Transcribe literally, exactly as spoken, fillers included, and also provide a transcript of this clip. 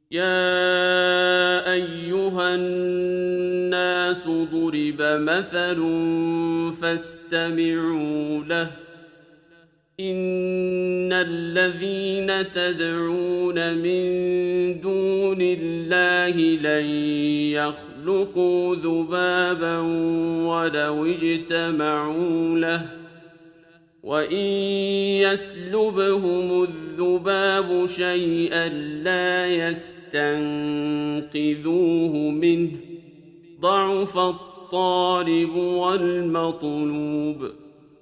يا أيها الناس ضرب مثل فاستمعوا له إن الذين تدعون من دون الله لن يخلقوا ذبابا ولو اجتمعوا له وإن يسلبهم الذباب شيئا لا يستنقذوه منه ضعف الطالب والمطلوب